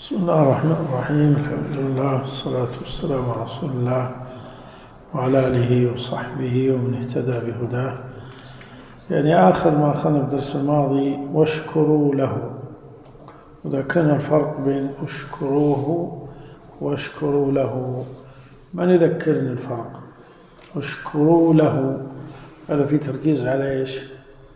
بسم الله الرحمن الرحيم. الحمد لله والصلاة والسلام على رسول الله وعلى آله وصحبه ومن اهتدى بهداه. يعني آخر ما أخذنا في الدرس الماضي واشكروا له، وذكرنا الفرق بين اشكروه واشكروا له. من يذكرني الفرق؟ اشكروا له هذا في تركيز على ايش؟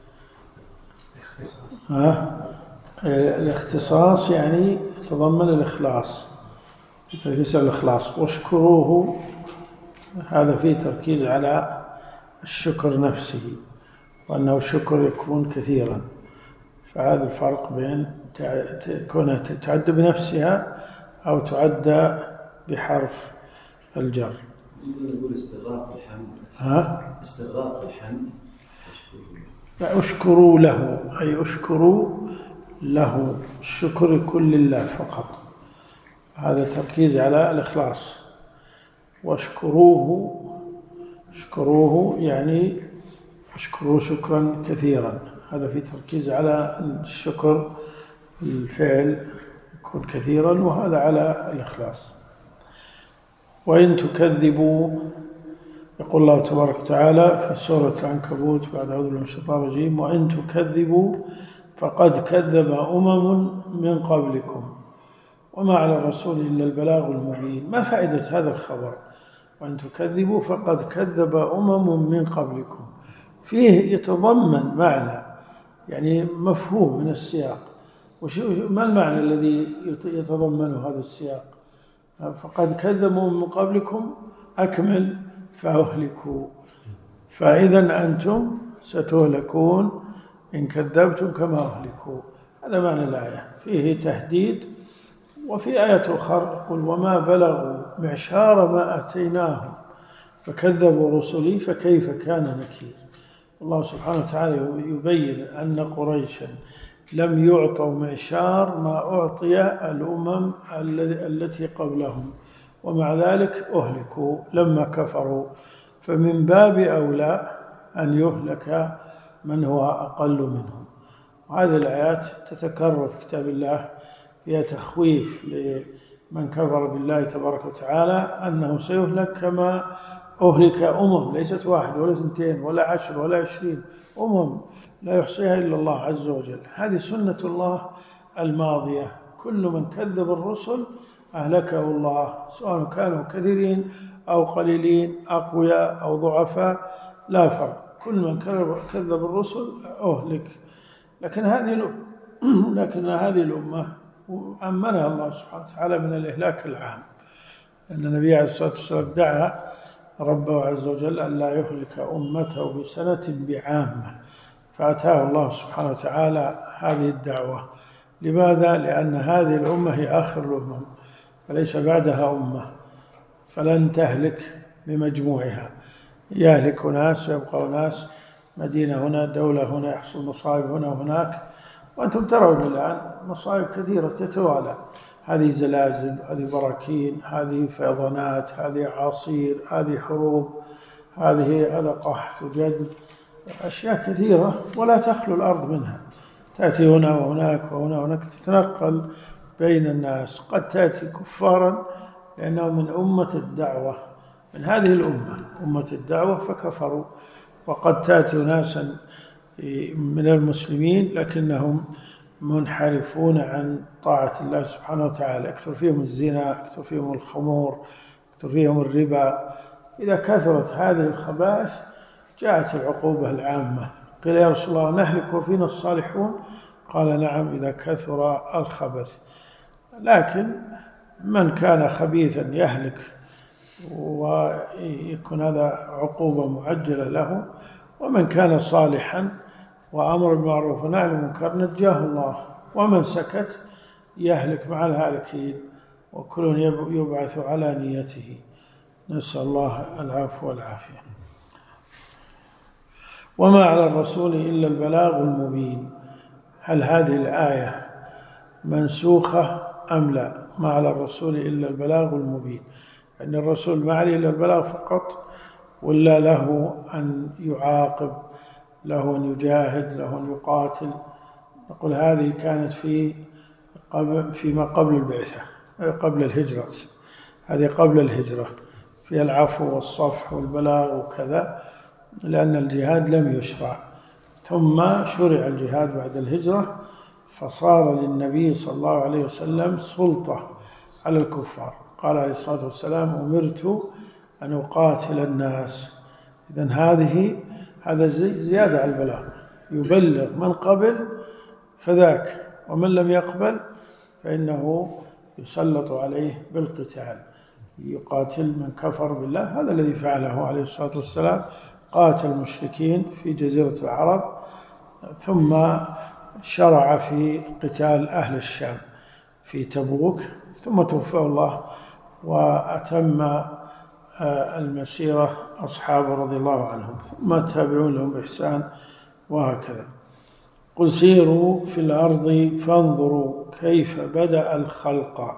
الاختصاص، يعني يتضمن الإخلاص، تركيز على الإخلاص. واشكروه هذا فيه تركيز على الشكر نفسه، وأنه الشكر يكون كثيرا. فهذا الفرق بين كونها تعد بنفسها أو تعد بحرف الجر. نقول استغراق الحمد. استغراق الحمد. اشكروا له أي اشكروا له، الشكر يكون لله فقط، هذا تركيز على الإخلاص. واشكروه يعني اشكروه شكرا كثيرا، هذا في تركيز على الشكر، الفعل يكون كثيرا، وهذا على الإخلاص. وإن تكذبوا، يقول الله تبارك وتعالى في سورة العنكبوت بعد أعوذ بالله من الشيطان الرجيم: وإن تكذبوا فقد كذب أمم من قبلكم وما على الرسول إلا البلاغ المبين. ما فائدة هذا الخبر؟ وإن تكذبوا فقد كذب أمم من قبلكم، فيه يتضمن معنى، يعني مفهوم من السياق. ما المعنى الذي يتضمنه هذا السياق؟ فقد كذبوا من قبلكم أكمل فأهلكوا، فإذا أنتم ستهلكون إن كذبتم كما أهلكوا. هذا معنى الآية، فيه تهديد. وفي آية أخرى يقول: وما بلغوا معشار ما أتيناهم فكذبوا رسلي فكيف كان نكير. الله سبحانه وتعالى يبين أن قريشا لم يعطوا معشار ما أعطي الأمم التي قبلهم، ومع ذلك أهلكوا لما كفروا. فمن باب أولى أن يهلك من هو أقل منهم. وهذه الآيات تتكرر في كتاب الله، فيها تخويف لمن كفر بالله تبارك وتعالى أنه سيهلك كما أهلك أمم، ليست واحد ولا اثنتين ولا 10 ولا 20، لا يحصيها إلا الله عز وجل. هذه سنة الله الماضية، كل من كذب الرسل أهلكه الله، سواء كانوا كثيرين أو قليلين، أقوياء أو ضعفاء، لا فرق، كل من كذب الرسل أهلك. لكن هذه الأمة أمنها الله سبحانه وتعالى من الإهلاك العام، أن النبي عليه الصلاة والسلام دعا ربه عز وجل أن لا يهلك أمته بسنة بعامة، فأتاه الله سبحانه وتعالى هذه الدعوة. لماذا؟ لأن هذه الأمة هي آخر الأمم، فليس بعدها أمة، فلن تهلك بمجموعها، يهلك ناس ويبقى ناس، مدينة هنا، دولة هنا، يحصل مصائب هنا وهناك. وأنتم ترون الآن مصائب كثيرة تتوالى، هذه زلازل، هذه براكين، هذه فيضانات، هذه أعاصير، هذه حروب، هذا قحط وجدب، أشياء كثيرة ولا تخلو الأرض منها، تأتي هنا وهناك وهنا وهناك، تتنقل بين الناس. قد تأتي كفارا لأنه من أمة الدعوة، من هذه الأمة أمة الدعوة فكفروا، وقد تأتي ناسا من المسلمين لكنهم منحرفون عن طاعة الله سبحانه وتعالى، أكثر فيهم الزنا، أكثر فيهم الخمور، أكثر فيهم الربا. إذا كثرت هذه الخبائث جاءت العقوبة العامة. قيل: يا رسول الله نهلك وفينا الصالحون؟ قال: نعم، إذا كثر الخبث. لكن من كان خبيثا يهلك ويكون هذا عقوبة معجلة له، ومن كان صالحا وأمر بالمعروف ونهى عن المنكر نجاه الله، ومن سكت يهلك مع الهالكين، وكل يبعث على نيته. نسأل الله العفو والعافية. وما على الرسول إلا البلاغ المبين. هل هذه الآية منسوخة أم لا؟ ما على الرسول إلا البلاغ المبين، أن الرسول ما عليه إلا البلاغ فقط، ولا له أن يعاقب، له أن يجاهد، له أن يقاتل؟ نقول هذه كانت في فيما قبل البعثة، قبل الهجرة، هذه قبل الهجرة، فيها العفو والصفح والبلاغ وكذا، لأن الجهاد لم يشرع. ثم شرع الجهاد بعد الهجرة، فصار للنبي صلى الله عليه وسلم سلطة على الكفار. قال عليه الصلاة والسلام: أمرت أن أقاتل الناس. إذن هذا زيادة على البلاغ، يبلغ من قبل فذاك، ومن لم يقبل فإنه يسلط عليه بالقتال، يقاتل من كفر بالله. هذا الذي فعله عليه الصلاة والسلام، قاتل المشركين في جزيرة العرب، ثم شرع في قتال أهل الشام في تبوك، ثم توفاه الله وأتم المسيرة أصحابه رضي الله عنهم، ثم التابعون لهم بإحسان، وهكذا. قل سيروا في الأرض فانظروا كيف بدأ الخلق.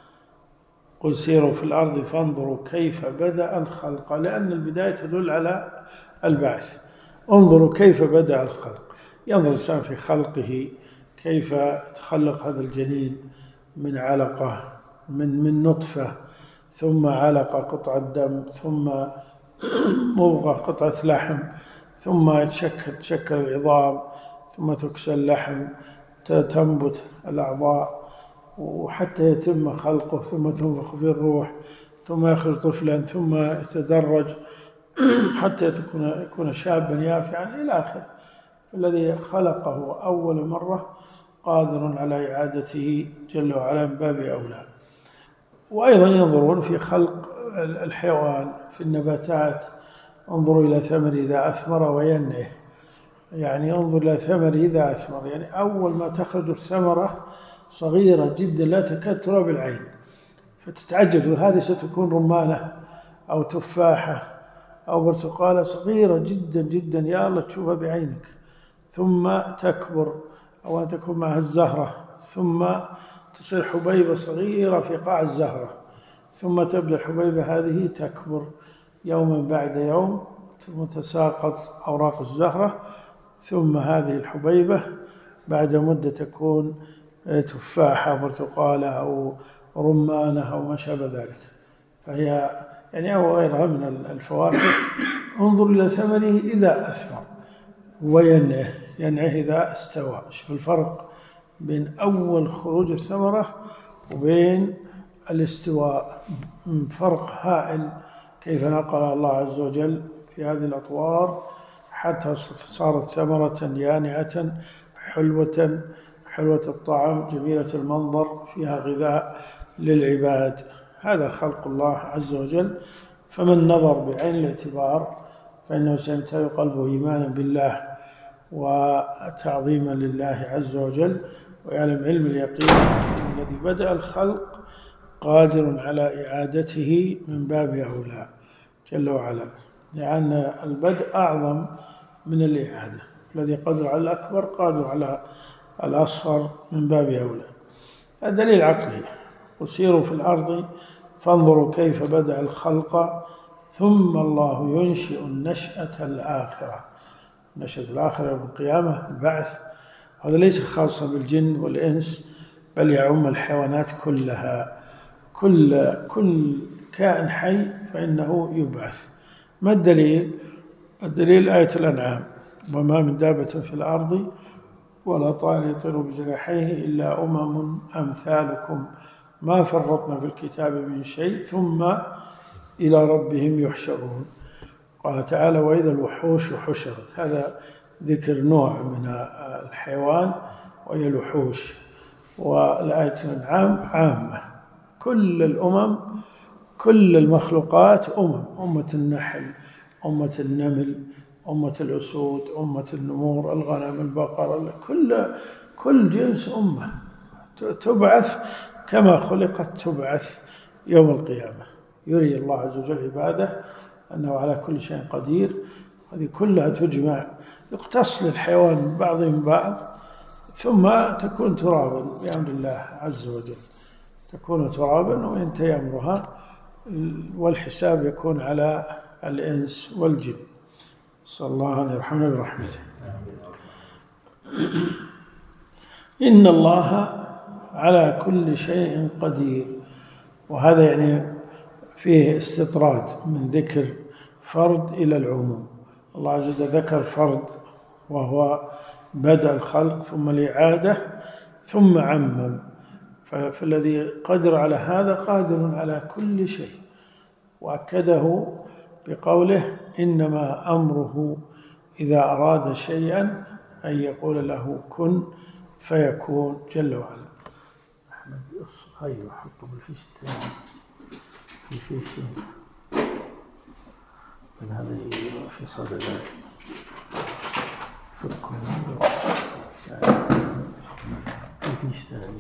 قل سيروا في الأرض فانظروا كيف بدأ الخلق، لأن البداية تدل على البعث. انظروا كيف بدأ الخلق، ينظر الإنسان في خلقه كيف تخلق هذا الجنين من علقة، من نطفة، ثم علقة قطعة دم، ثم مضغة قطعة لحم، ثم تشكل العظام، ثم تكسى اللحم، تنبت الأعضاء، وحتى يتم خلقه، ثم تنفخ فيه الروح، ثم يخرج طفلا، ثم يتدرج حتى يكون شابا يافعا إلى آخره. الذي خلقه أول مرة قادر على إعادته جل وعلا من باب أولى. وأيضا ينظرون في خلق الحيوان، في النباتات، انظروا إلى ثمر إذا أثمر وينعه، يعني انظر إلى ثمر إذا أثمر، يعني أول ما تخرج الثمرة صغيرة جدا لا تكاد ترى بالعين، فتتعجب هذه ستكون رمانة أو تفاحة أو برتقالة صغيرة جدا جدا، يا الله تشوفها بعينك، ثم تكبر أو أن تكون معها الزهرة، ثم تصير حبيبة صغيرة في قاع الزهرة، ثم تبدأ الحبيبة هذه تكبر يوما بعد يوم، ثم تساقط أوراق الزهرة، ثم هذه الحبيبة بعد مدة تكون تفاحة أو برتقالة أو رمانة أو ما شابه ذلك، فهي يعني أو غيرها من الفواكه. انظر إلى ثمره إذا أثمر وينعه إذا استوى. شوف الفرق بين أول خروج الثمرة وبين الاستواء، فرق هائل. كيف نقل الله عز وجل في هذه الأطوار حتى صارت ثمرة يانعة حلوة الطعم جميلة المنظر، فيها غذاء للعباد. هذا خلق الله عز وجل. فمن نظر بعين الاعتبار فإنه سيمتلئ قلبه إيمانا بالله وتعظيما لله عز وجل، ويعلم علم اليقين أن الذي بدأ الخلق قادر على إعادته من باب أولى جل وعلا، لأن البدء أعظم من الإعادة. الذي قدر على الأكبر قادر على الأصغر من باب أولى. الدليل عقلي: وسيروا في الأرض فانظروا كيف بدأ الخلق ثم الله ينشئ النشأة الآخرة. النشأة الآخرة يوم القيامة، البعث. هذا ليس خاصا بالجن والإنس، بل يعم الحيوانات كلها. كل كائن حي فإنه يبعث. ما الدليل؟ الدليل آية الأنعام: وما من دابة في الأرض ولا طائر يطير بجناحيه إلا أمم أمثالكم ما فرطنا في الكتاب من شيء ثم إلى ربهم يحشرون. قال تعالى: وإذا الوحوش حشرت. هذا ذكر نوع من الحيوان وهي الوحوش. والآية الأنعام عامة، كل الأمم، كل المخلوقات أمة النحل، أمة النمل، أمة الأسود، أمة النمور، الغنم، البقر، كل جنس أمة تبعث كما خلقت تبعث يوم القيامة. يري الله عز وجل عباده أنه على كل شيء قدير. هذه كلها تجمع، يقتص للحيوان من بعضهم بعض، ثم تكون ترابا بأمر الله عز وجل، تكون ترابا وينتهي أمرها، والحساب يكون على الإنس والجن. صلى الله أن يرحمنا برحمته. إن الله على كل شيء قدير. وهذا يعني فيه استطراد من ذكر فرد إلى العموم. الله عز وجل ذكر فرد وهو بدء الخلق ثم الإعادة ثم عمم، فالذي قدر على هذا قادر على كل شيء، وأكده بقوله إنما أمره إذا أراد شيئا أن يقول له كن فيكون جل وعلا. أحمد خير حطه بالفيش الثاني في فيش من هذا في صدر فكه في فيش ثاني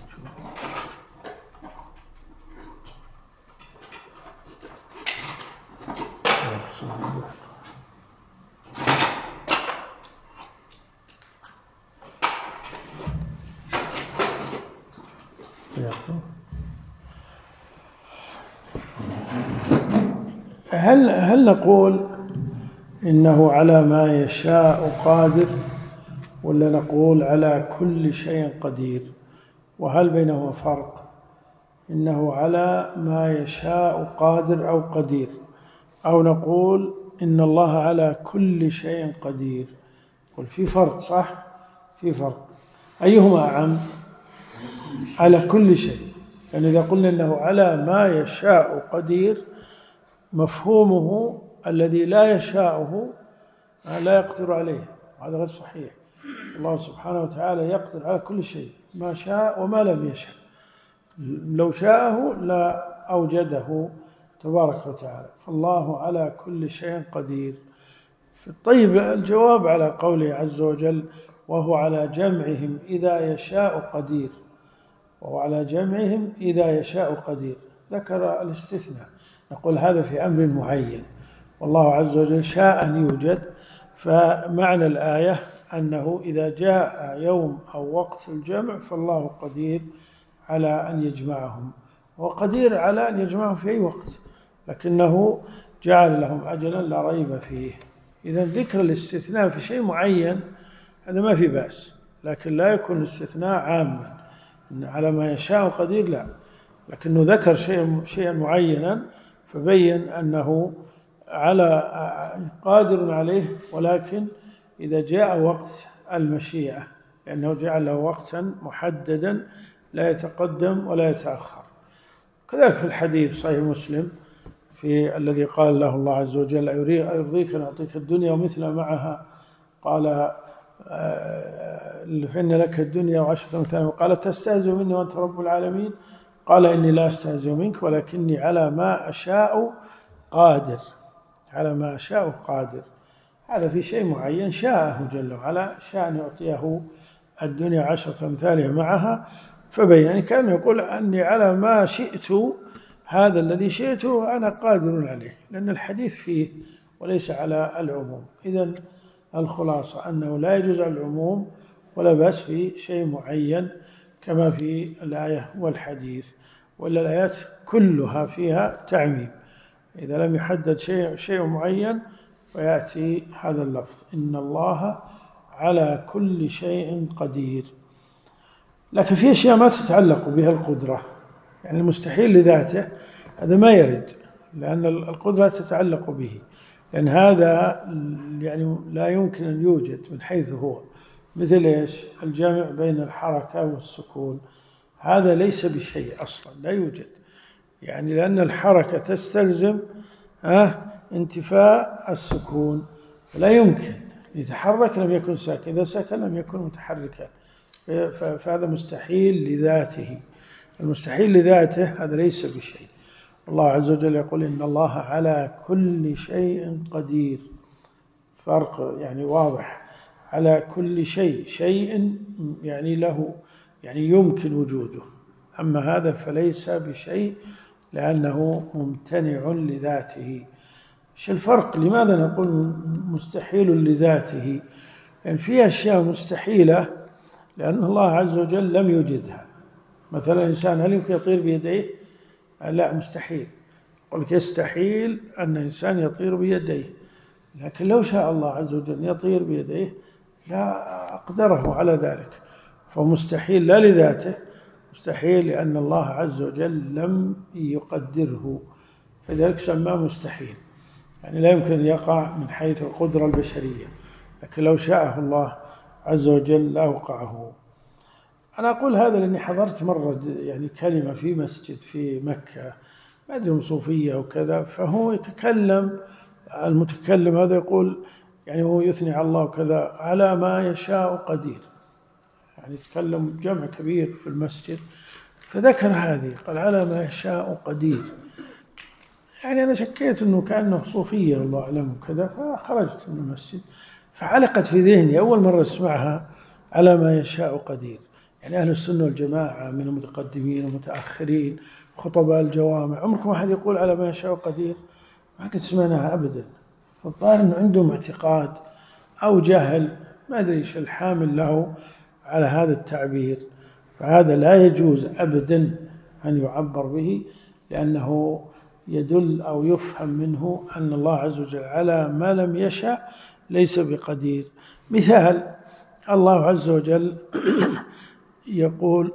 هل نقول إنه على ما يشاء قادر، ولا نقول على كل شيء قدير؟ وهل بينهما فرق؟ إنه على ما يشاء قادر أو قدير، أو نقول إن الله على كل شيء قدير؟ قل في فرق، صح؟ في فرق. أيهما أعم؟ على كل شيء. يعني إذا قلنا إنه على ما يشاء قدير، مفهومه الذي لا يشاءه لا يقدر عليه، هذا غير صحيح. الله سبحانه وتعالى يقدر على كل شيء، ما شاء وما لم يشاء. لو شاءه لا أوجده تبارك وتعالى، فالله على كل شيء قدير. طيب، الجواب على قوله عز وجل وهو على جمعهم إذا يشاء قدير، وهو على جمعهم إذا يشاء قدير، ذكر الاستثناء. نقول هذا في أمر معين، والله عز وجل شاء أن يوجد، فمعنى الآية أنه إذا جاء يوم أو وقت الجمع فالله قدير على أن يجمعهم، وقدير على أن يجمعهم في أي وقت، لكنه جعل لهم أجلا لا ريب فيه. إذا ذكر الاستثناء في شيء معين هذا ما في بأس، لكن لا يكون الاستثناء عاما على ما يشاء قدير، لا، لكنه ذكر شيئا معينا فبين أنه على قادر عليه، ولكن إذا جاء وقت المشيئة، لأنه جعل له وقتا محددا لا يتقدم ولا يتأخر. كذلك في الحديث صحيح مسلم في الذي قال له الله عز وجل أيرضيك أن أعطيك الدنيا ومثل معها؟ قال فإن لك الدنيا وعشرة أمثالها. قال تستهزئ مني وأنت رب العالمين؟ قال إني لا أستهزئ منك ولكني على ما أشاء قادر. على ما أشاء قادر، هذا في شيء معين شاءه جل وعلا، شاء أن يعطيه الدنيا عشرة أمثالها معها، فبين كان يقول أني على ما شئت، هذا الذي شئته أنا قادر عليه، لأن الحديث فيه وليس على العموم. إذن الخلاصة أنه لا يجوز العموم ولا بأس في شيء معين كما في الآية والحديث، ولا الآيات كلها فيها تعميم. إذا لم يحدد شيء معين ويأتي هذا اللفظ إن الله على كل شيء قدير. لكن في أشياء ما تتعلق بها القدرة، يعني المستحيل لذاته هذا ما يرد، لأن القدرة تتعلق به، لأن هذا يعني لا يمكن أن يوجد من حيث هو، مثل إيش؟ الجمع بين الحركة والسكون، هذا ليس بشيء أصلا، لا يوجد، يعني لأن الحركة تستلزم انتفاء السكون، فلا يمكن يتحرك لم يكن ساكن، إذا سكن لم يكن متحركا، فهذا مستحيل لذاته. المستحيل لذاته هذا ليس بشيء. الله عز وجل يقول إن الله على كل شيء قدير، فرق يعني واضح. على كل شيء يعني له، يعني يمكن وجوده، أما هذا فليس بشيء لأنه ممتنع لذاته. ايش الفرق؟ لماذا نقول مستحيل لذاته؟ لأن في أشياء مستحيلة لأن الله عز وجل لم يوجدها. مثلا الإنسان هل يمكن يطير بيديه؟ لا، مستحيل. يقول لك يستحيل أن الإنسان يطير بيديه، لكن لو شاء الله عز وجل يطير بيديه لا أقدره على ذلك، فمستحيل لا لذاته، مستحيل لأن الله عز وجل لم يقدره، فذلك سماه مستحيل. يعني لا يمكن أن يقع من حيث القدرة البشرية، لكن لو شاءه الله عز وجل لأوقعه. أنا أقول هذا لأني حضرت مرة يعني كلمة في مسجد في مكة، ما أدري صوفية وكذا، فهو يتكلم، المتكلم هذا يقول يعني هو يثني على الله وكذا، على ما يشاء قدير، يعني يتكلم جمع كبير في المسجد، فذكر هذه قال على ما يشاء قدير. يعني أنا شكيت أنه كأنه صوفية الله أعلم وكذا، فخرجت من المسجد. فعلقت في ذهني أول مرة أسمعها على ما يشاء قدير. يعني أهل السنة والجماعة من المتقدمين والمتأخرين خطباء الجوامع عمركم أحد يقول على ما يشاء قدير؟ ما قد سمعناها أبدا. فالظاهر أنه عندهم اعتقاد أو جهل، ما أدري إيش الحامل له على هذا التعبير. فهذا لا يجوز أبدا أن يعبر به، لأنه يدل أو يفهم منه أن الله عز وجل على ما لم يشاء ليس بقدير. مثال الله عز وجل يقول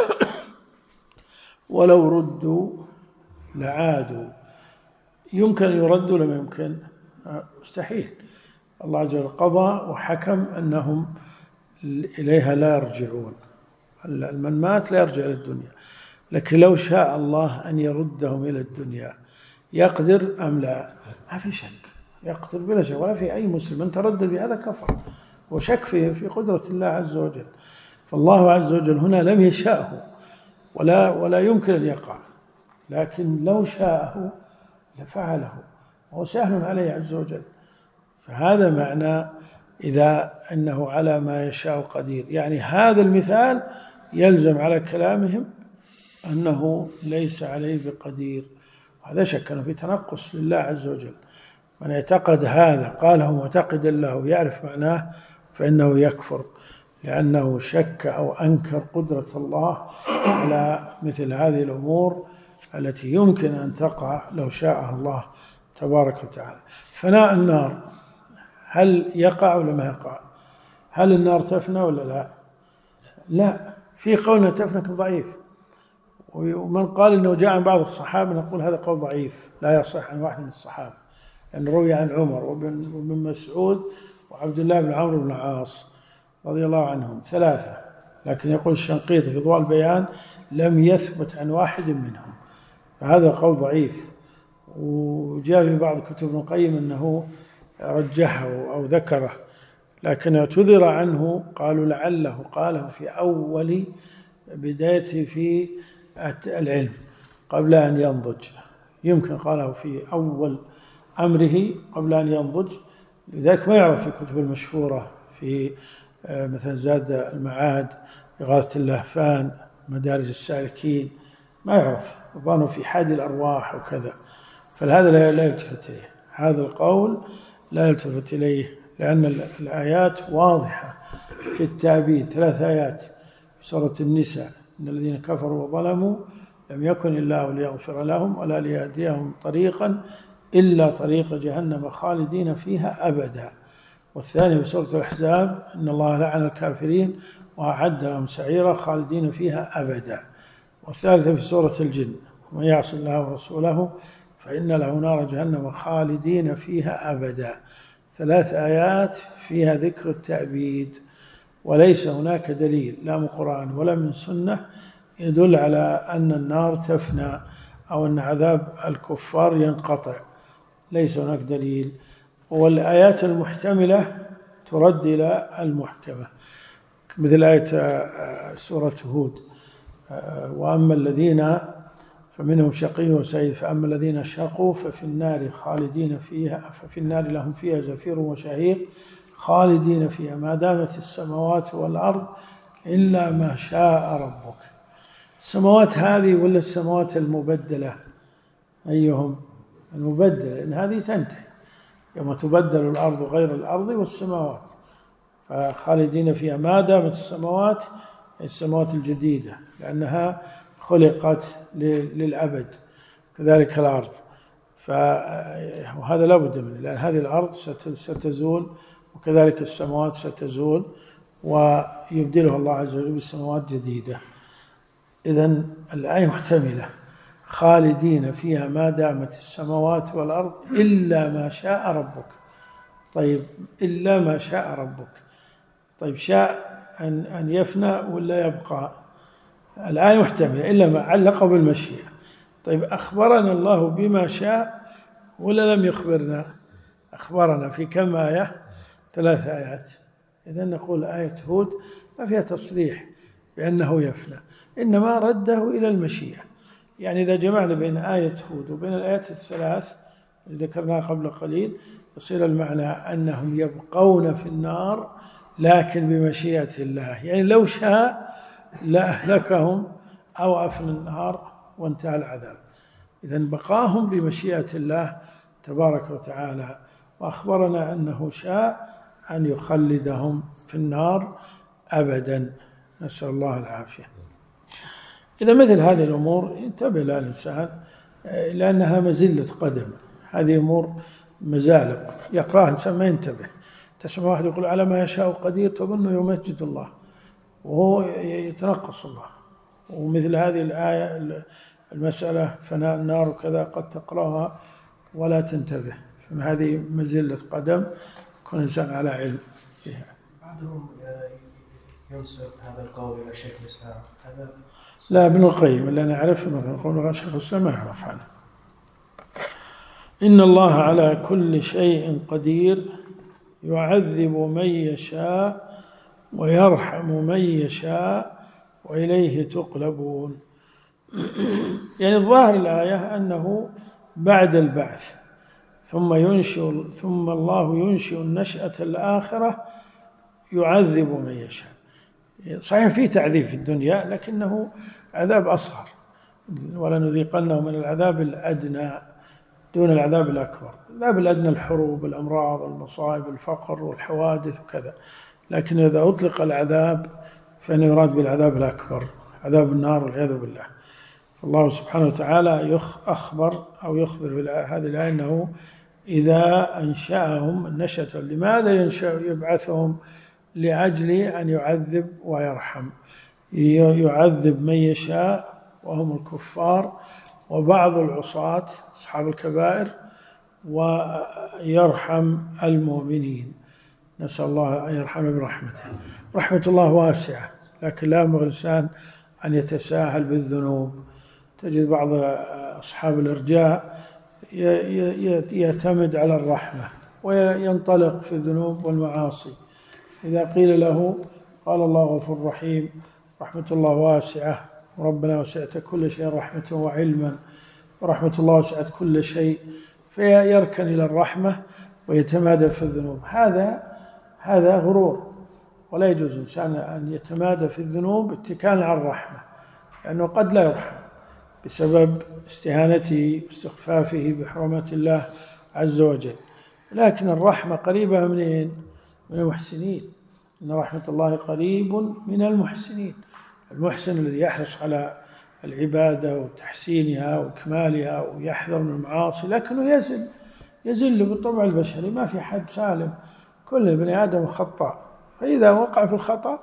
ولو ردوا لعادوا. يمكن أن يردوا لما يمكن؟ مستحيل. الله عز وجل قضى وحكم أنهم إليها لا يرجعون، من مات لا يرجع إلى الدنيا. لكن لو شاء الله أن يردهم إلى الدنيا يقدر أم لا؟ ما في شك يقدر بلا شك، ولا في أي مسلم من تردد بهذا كفر وشك في قدرة الله عز وجل. فالله عز وجل هنا لم يشاءه ولا يمكن أن يقع، لكن لو شاءه لفعله، وهو سهل عليه عز وجل. فهذا معنى إذا أنه على ما يشاء قدير، يعني هذا المثال يلزم على كلامهم أنه ليس عليه بقدير. وهذا شك أنه في تنقص لله عز وجل. من اعتقد هذا قاله معتقدا له يعرف معناه فإنه يكفر، لأنه شك أو أنكر قدرة الله على مثل هذه الأمور التي يمكن أن تقع لو شاء الله تبارك وتعالى. فناء النار هل يقع ولا ما يقع؟ هل النار تفنى ولا لا؟ لا، في قولنا تفنى ضعيف، ومن قال إنه جاء عن بعض الصحابة نقول هذا قول ضعيف لا يصح عن واحد من الصحابة، لأن روي عن عمر وابن مسعود وعبد الله بن عمرو بن العاص رضي الله عنهم ثلاثة، لكن يقول الشنقيطي في ضوء البيان لم يثبت عن واحد منهم، فهذا قول ضعيف. وجاء في بعض كتب ابن القيم أنه رجحه أو ذكره، لكن اعتذر عنه، قالوا لعله قاله في أول بدايته في العلم قبل أن ينضج، يمكن قاله في أول أمره قبل أن ينضج، لذلك ما يعرف في الكتب المشهورة في مثلا زاد المعاد، إغاثة اللهفان، مدارج السالكين، ما يعرف، ظنوا في حادي الأرواح وكذا. فهذا لا يلتفت إليه، هذا القول لا يلتفت إليه، لأن الآيات واضحة في التعبيد. 3 آيات في سورة النساء: إن الذين كفروا وظلموا لم يكن الله ليغفر لهم ولا ليهديهم طريقا إلا طريق جهنم خالدين فيها أبدا. والثاني في سورة الأحزاب: إن الله لعن الكافرين وأعد لهم سعيرا خالدين فيها أبدا. والثالثة في سورة الجن: ومن يعص الله ورسوله فإن له نار جهنم خالدين فيها أبدا. 3 آيات فيها ذكر التأبيد، وليس هناك دليل لا من قرآن ولا من سنة يدل على أن النار تفنى أو أن عذاب الكفار ينقطع، ليس هناك دليل. والآيات المحتملة ترد إلى المحكمة، مثل آية سورة هود: وأما الذين فمنهم شقي وسعيد فأما الذين شقوا ففي النار خالدين فيها، ففي النار لهم فيها زفير وشهيق خالدين فيها ما دامت السماوات والأرض إلا ما شاء ربك. السماوات هذه ولا السماوات المبدلة؟ أيهم؟ المبدلة، لأن هذه تنتهي يوم تبدل الأرض غير الأرض والسماوات، فخالدين فيها ما دامت السماوات الجديدة، لأنها خلقت للأبد، كذلك الأرض. وهذا لا بد منه، لأن هذه الأرض ستزول وكذلك السماوات ستزول، ويبدلها الله عز وجل بسماوات جديدة. إذن الآية محتملة، خالدين فيها ما دامت السماوات والأرض إلا ما شاء ربك. طيب إلا ما شاء ربك، طيب شاء أن يفنى ولا يبقى؟ الآية محتملة إلا ما علق بالمشيئة. طيب أخبرنا الله بما شاء ولا لم يخبرنا؟ أخبرنا في كم آية؟ 3 آيات. إذن نقول آية هود ما فيها تصريح بأنه يفنى، إنما رده إلى المشيئة. يعني إذا جمعنا بين آية هود وبين الآيات الثلاث اللي ذكرناها قبل قليل يصير المعنى أنهم يبقون في النار لكن بمشيئة الله، يعني لو شاء لأهلكهم أو أفنى النار وانتهى العذاب. إذن بقاهم بمشيئة الله تبارك وتعالى، وأخبرنا أنه شاء أن يخلدهم في النار أبدا، نسأل الله العافية. إذا مثل هذه الأمور ينتبه لها الإنسان، لأنها مزلة قدم، هذه أمور مزالق يقرأها الإنسان ما ينتبه. تسمع واحد يقول على ما يشاء قدير، تظنه يمجد الله وهو يتنقص الله. ومثل هذه الآية المسألة فناء النار وكذا قد تقرأها ولا تنتبه، فهذه مزلة قدم، يكون الإنسان على علم فيها. بعضهم ينسب هذا القول إلى شيخ الإسلام، هذا لا ابن القيم اللي أنا أعرفه مثلا قول شيخ الإسلام ما يعرف عنه. إن الله على كل شيء قدير يعذب من يشاء ويرحم من يشاء وإليه تقلبون. يعني الظاهر الآية أنه بعد البعث ثم الله ينشئ النشأة الآخرة يعذب من يشاء. صحيح في تعذيب في الدنيا لكنه عذاب أصغر، ولنذيقنه من العذاب الأدنى دون العذاب الأكبر. العذاب الأدنى الحروب، الأمراض، المصائب، الفقر والحوادث وكذا، لكن إذا أطلق العذاب فإنه يراد بالعذاب الأكبر، عذاب النار والعياذ بالله. الله سبحانه وتعالى أخبر أو يخبر في هذه الآية أنه إذا أنشأهم النشأة، لماذا يبعثهم؟ لأجل أن يعذب ويرحم، يعذب من يشاء وهم الكفار وبعض العصاة أصحاب الكبائر، ويرحم المؤمنين. نسأل الله أن يرحم برحمته. رحمة الله واسعة، لكن لا ينبغي الإنسان أن يتساهل بالذنوب. تجد بعض أصحاب الإرجاء يعتمد على الرحمة وينطلق في الذنوب والمعاصي. إذا قيل له قال الله غفور رحيم، رحمة الله واسعة، وربنا وسعت كل شيء رحمة وعلما، ورحمة الله وسعت كل شيء، فيركن إلى الرحمة ويتمادى في الذنوب. هذا غرور، ولا يجوز الإنسان أن يتمادى في الذنوب اتكالا على الرحمة، لأنه قد لا يرحم بسبب استهانته واستخفافه بحرمات الله عز وجل. لكن الرحمة قريبة من المحسنين، إن رحمة الله قريب من المحسنين. المحسن الذي يحرص على العبادة وتحسينها وإكمالها ويحذر من المعاصي، لكنه يزل بالطبع البشري، ما في حد سالم، كل بني آدم خطاء، فإذا وقع في الخطأ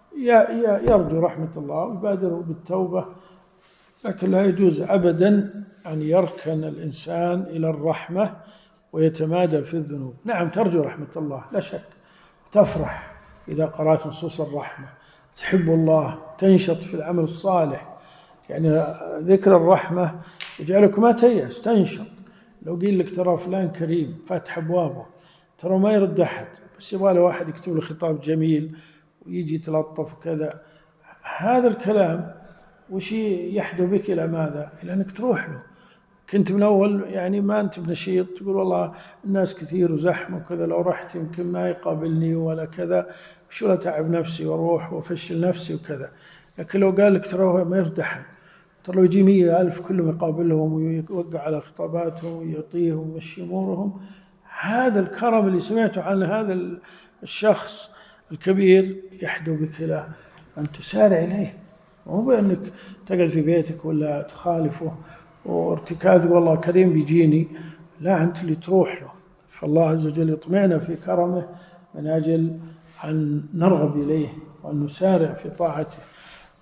يرجو رحمة الله ويبادر بالتوبة. لكن لا يجوز أبدا أن يركن الإنسان إلى الرحمة ويتمادى في الذنوب. نعم ترجو رحمة الله لا شك، تفرح إذا قرأت نصوص الرحمة، تحب الله، تنشط في العمل الصالح. يعني ذكر الرحمة يجعلك ما تيأس، تنشط. لو قيل لك ترى فلان كريم فاتح أبوابه، ترى ما يرد أحد، بس يبغى له واحد يكتب له خطاب جميل ويجي يتلطف وكذا، هذا الكلام وش يحدو بك إلى ماذا؟ إلى أنك تروح له. كنت من أول يعني ما أنت بنشيط، تقول والله الناس كثير وزحمة وكذا، لو رحت يمكن ما يقابلني ولا كذا، شو أتعب نفسي وأروح وأفشل نفسي وكذا. لكن لو قال لك ترى ما يرد أحد، ترى لو يجي 100,000 كلهم يقابلهم ويوقع على خطاباتهم ويعطيهم ويمشي أمورهم، هذا الكرم اللي سمعته عن هذا الشخص الكبير يحدو بك إلى أن تسارع إليه، مو بأنك تقعد في بيتك ولا تخالفه وارتكاز والله كريم بيجيني، لا، أنت اللي تروح له. فالله عز وجل يطمعنا في كرمه من أجل أن نرغب إليه وأن نسارع في طاعته.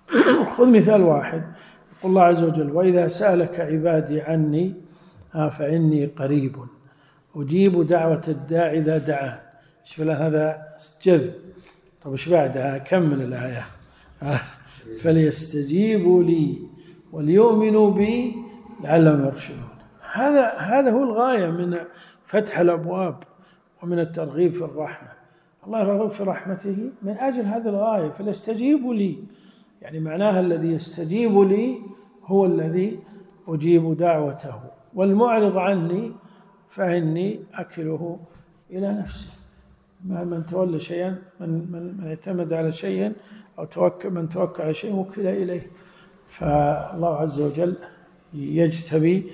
خذ مثال واحد، يقول الله عز وجل: وإذا سألك عبادي عني فإني قريب أجيب دعوة الداع إذا دعان. شوف هذا جذب. طب ايش بعدها؟ كمل الآية. فليستجيبوا لي وليؤمنوا بي لعلهم يرشدون. هذا هو الغاية من فتح الأبواب ومن الترغيب في الرحمة. الله يرغب في رحمته من أجل هذه الغاية. فليستجيبوا لي، يعني معناها الذي يستجيب لي هو الذي أجيب دعوته، والمعرض عني فإني أكله إلى نفسه. من تولى شيئا، من اعتمد على شيء أو من توكل على شيء وكل إليه. فالله عز وجل يجتبي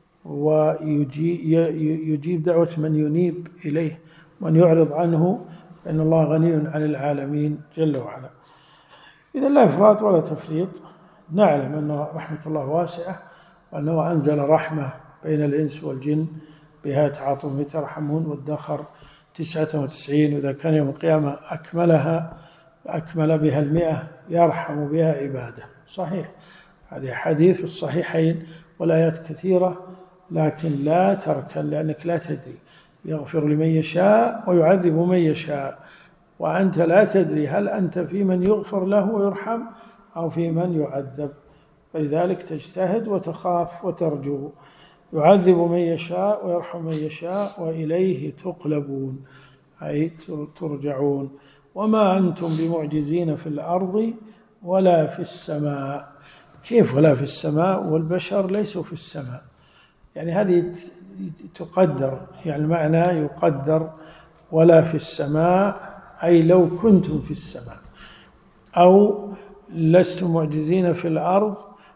ويجيب دعوة من ينيب إليه، ومن يعرض عنه فإن الله غني عن العالمين جل وعلا. إذا لا إفراط ولا تفريط. نعلم أن رحمة الله واسعة، وأنه أنزل رحمة بين الإنس والجن بها تعاطف ترحمون، والدخر 99، وإذا كان يوم القيامة أكمل بها 100 يرحم بها عباده. صحيح، هذه حديث في الصحيحين، والآيات كثيرة، لكن لا تركن، لأنك لا تدري، يغفر لمن يشاء ويعذب من يشاء، وأنت لا تدري هل أنت في من يغفر له ويرحم أو في من يعذب. فلذلك تجتهد وتخاف وترجو. يعذب من يشاء ويرحم من يشاء وإليه تقلبون، أي ترجعون. وما أنتم بمعجزين في الأرض ولا في السماء. كيف ولا في السماء والبشر ليسوا في السماء؟ يعني هذه تقدر، يعني معنى يقدر ولا في السماء، أي لو كنتم في السماء، أو لستم معجزين في الأرض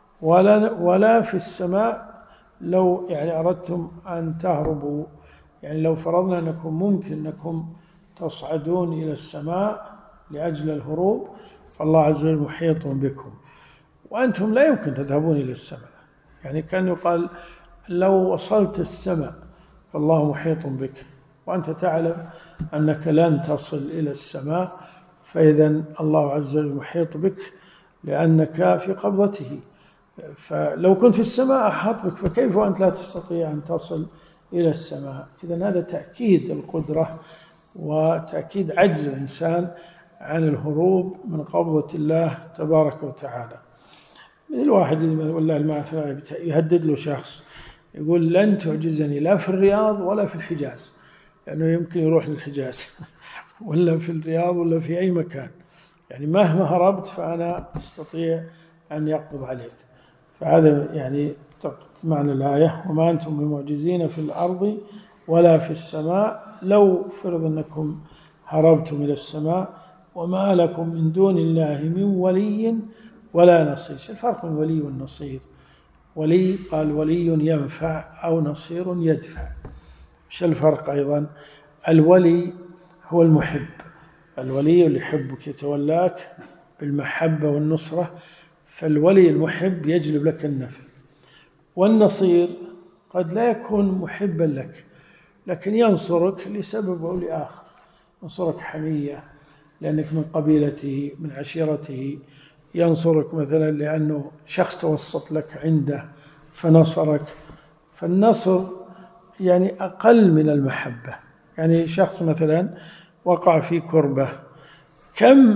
ولا في السماء. لو يعني أردتم أن تهربوا، يعني لو فرضنا أنكم ممكن أنكم تصعدون إلى السماء لأجل الهروب، فالله عز وجل محيط بكم، وأنتم لا يمكن تذهبون إلى السماء. يعني كان يقال لو وصلت السماء فالله محيط بك، وأنت تعلم أنك لن تصل إلى السماء، فإذا الله عز وجل محيط بك لأنك في قبضته. فلو كنت في السماء أحاط بك، فكيف وأنت لا تستطيع أن تصل إلى السماء؟ إذن هذا تأكيد القدرة وتأكيد عجز الإنسان عن الهروب من قبضة الله تبارك وتعالى. مثل واحد والله المعثر يهدد له شخص، يقول لن تعجزني لا في الرياض ولا في الحجاز، لأنه يمكن يروح للحجاز ولا في الرياض ولا في أي مكان، يعني مهما هربت فأنا أستطيع أن يقبض عليك. فهذا يعني معنى الآية: وما أنتم بمعجزين في الأرض ولا في السماء. لو فرض أنكم هربتم إلى السماء، وما لكم من دون الله من ولي ولا نصير. شو الفرق بين الولي والنصير؟ ولي قال ولي ينفع أو نصير يدفع. شو الفرق أيضا؟ الولي هو المحب، الولي اللي يحبك يتولاك بالمحبة والنصرة، فالولي المحب يجلب لك النفع. والنصير قد لا يكون محبا لك، لكن ينصرك لسبب أو لآخر، ينصرك حمية لأنك من قبيلته من عشيرته، ينصرك مثلا لأنه شخص توسط لك عنده فنصرك. فالنصر يعني أقل من المحبة. يعني شخص مثلا وقع في كربة، كم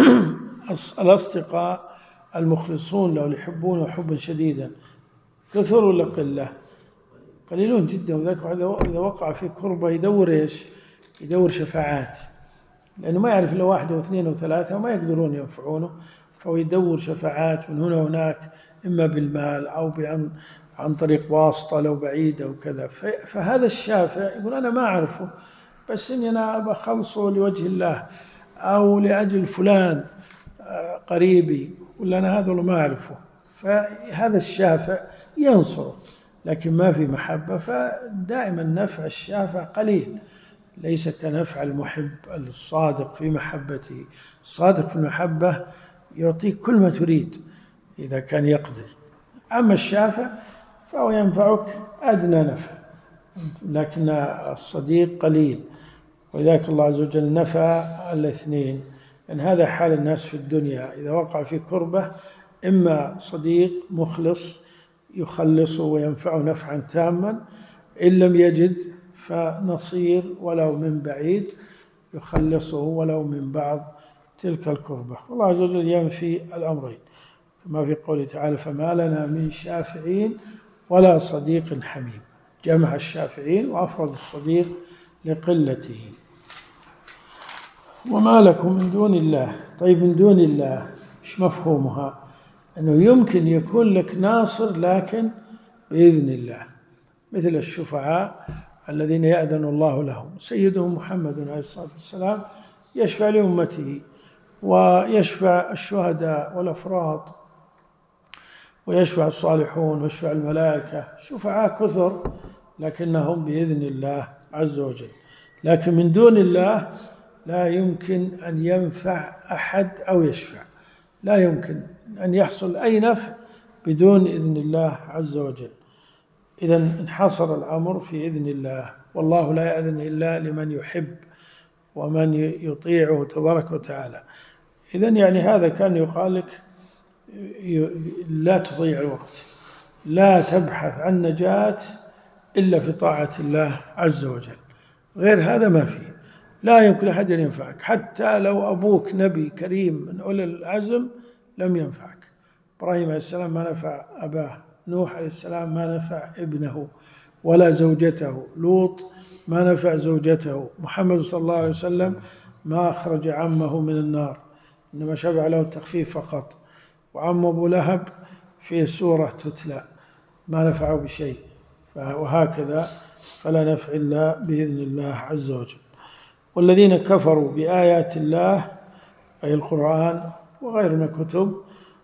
الأصدقاء المخلصون له يحبونه حبا شديدا، كثر ولا قلة؟ قليلون جدا. وذاك إذا وقع في كربة يدور إيش؟ يدور شفاعات، لأنه ما يعرف إلا 1 و2 و3 وما يقدرون ينفعونه، فهو يدور شفاعات من هنا وهناك، إما بالمال أو عن طريق واسطة لو بعيدة وكذا. فهذا الشافع يقول أنا ما أعرفه، بس إني أنا بخلصه لوجه الله أو لأجل فلان قريبي، ولا أنا هذا ما أعرفه. فهذا الشافع ينصره، لكن ما في محبة. فدائما نفع الشافع قليل، ليس كنفع المحب الصادق في محبته. الصادق في المحبة يعطيك كل ما تريد إذا كان يقدر. أما الشافع فهو ينفعك أدنى نفع، لكن الصديق قليل. ولذلك الله عز وجل نفى الاثنين، لأن هذا حال الناس في الدنيا، إذا وقع في كربة إما صديق مخلص يخلصه وينفعه نفعا تاما، إن لم يجد فنصير ولو من بعيد يخلصه ولو من بعض تلك الكربة. والله عز وجل ينفي الأمرين كما في قوله تعالى: فما لنا من شافعين ولا صديق حميم. جمع الشافعين وأفرد الصديق لقلته. وما لكم من دون الله. طيب من دون الله إيش مفهومها؟ أنه يمكن يكون لك ناصر لكن بإذن الله، مثل الشفعاء الذين يأذن الله لهم. سيدهم محمد عليه الصلاة والسلام يشفع لأمته، ويشفع الشهداء والأفراد، ويشفع الصالحون، ويشفع الملائكة. شفعاء كثر لكنهم بإذن الله عز وجل. لكن من دون الله لا يمكن أن ينفع أحد أو يشفع، لا يمكن أن يحصل أي نفع بدون إذن الله عز وجل. إذن انحصر الأمر في إذن الله، والله لا يأذن إلا لمن يحب ومن يطيعه تبارك وتعالى. إذن يعني هذا كان يقال لك لا تضيع الوقت، لا تبحث عن نجاة إلا في طاعة الله عز وجل، غير هذا ما فيه. لا يمكن أحد أن ينفعك، حتى لو أبوك نبي كريم من أولي العزم لم ينفعك. إبراهيم عليه السلام ما نفع أباه، نوح عليه السلام ما نفع ابنه ولا زوجته، لوط ما نفع زوجته، محمد صلى الله عليه وسلم ما أخرج عمه من النار، إنما شفع له التخفيف فقط. وعم أبو لهب في سورة تتلى ما نفعه بشيء. وهكذا فلا نفع إلا بإذن الله عز وجل. والذين كفروا بآيات الله أي القرآن وغير من الكتب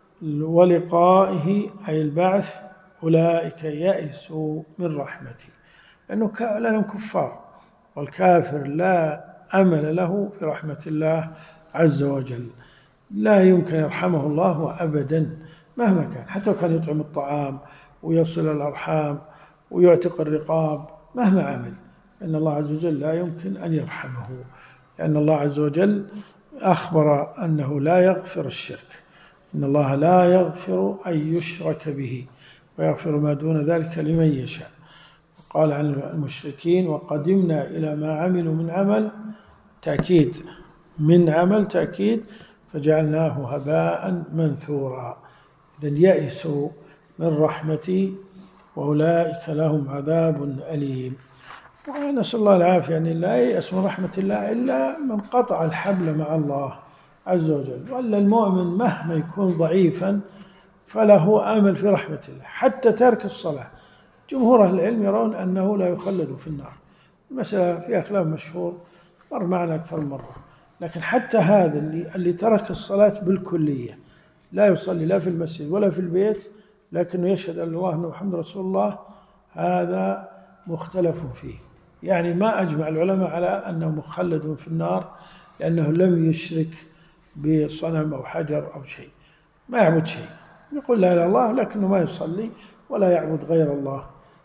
ولقائه أي البعث أولئك يئسوا من رحمته، لأنهم كفار، والكافر لا أمل له في رحمة الله عز وجل، لا يمكن يرحمه الله أبدا مهما كان، حتى لو كان يطعم الطعام ويصل الأرحام ويعتق الرقاب مهما عمل، إن الله عز وجل لا يمكن أن يرحمه، لأن الله عز وجل أخبر أنه لا يغفر الشرك، إن الله لا يغفر أن يشرك به ويغفر ما دون ذلك لمن يشاء. قال عن المشركين: وقدمنا إلى ما عملوا من عمل، تأكيد من عمل تأكيد، فجعلناه هباء منثورا. إذن يئسوا من رحمتي وأولئك لهم عذاب أليم. ونسأل الله العافية، يعني لا ييأس من رحمة الله إلا من قطع الحبل مع الله عز وجل. وإلا المؤمن مهما يكون ضعيفا فله آمل في رحمة الله، حتى ترك الصلاة. جمهور أهل العلم يرون أنه لا يخلد في النار، المسألة فيها خلاف مشهور مر معنا أكثر من مرة. لكن حتى هذا اللي ترك الصلاة بالكلية، لا يصلي لا في المسجد ولا في البيت، لكنه يشهد أن الله أن محمد رسول الله، هذا مختلف فيه. يعني ما أجمع العلماء على أنه مخلد في النار، لأنه لم يشرك بصنم أو حجر أو شيء، ما يعبد شيء، يقول لا إله إلا الله لكنه ما يصلي ولا يعبد غير الله،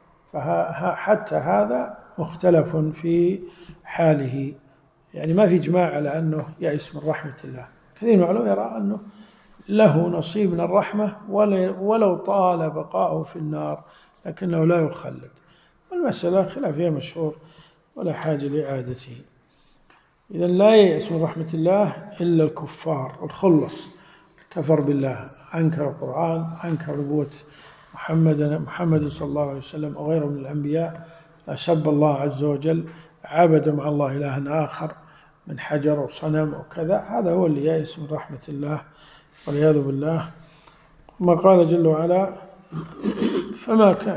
فحتى هذا مختلف في حاله. يعني ما في إجماع على أنه يئس من رحمة الله. كثير من العلماء يرى أنه له نصيب من الرحمة ولو طال بقاؤه في النار، لكنه لا يخلد. والمسألة خلافية مشهور ولا حاجة لإعادته. إذن لا ييأس من رحمة الله إلا الكفار الخلص، كفر بالله، أنكر القرآن، أنكر نبوة محمد صلى الله عليه وسلم أو غيره من الأنبياء، أسب الله عز وجل، عبد مع الله إلها آخر من حجر أو صنم أو كذا، هذا هو اللي يئس من رحمة الله والعياذ بالله. ثم قال جل وعلا: فما كان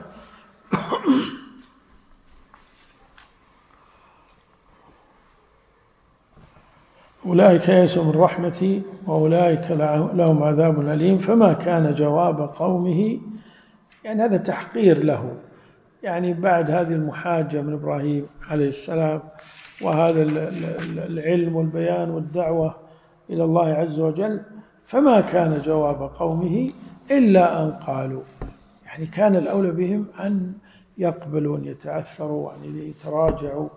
أولئك يئسوا من رحمتي وأولئك لهم عذاب أليم. فما كان جواب قومه، يعني هذا تحقير له، يعني بعد هذه المحاجة من إبراهيم عليه السلام وهذا العلم والبيان والدعوة إلى الله عز وجل، فما كان جواب قومه إلا أن قالوا، يعني كان الأولى بهم أن يقبلوا، أن يتعثروا، أن يتراجعوا،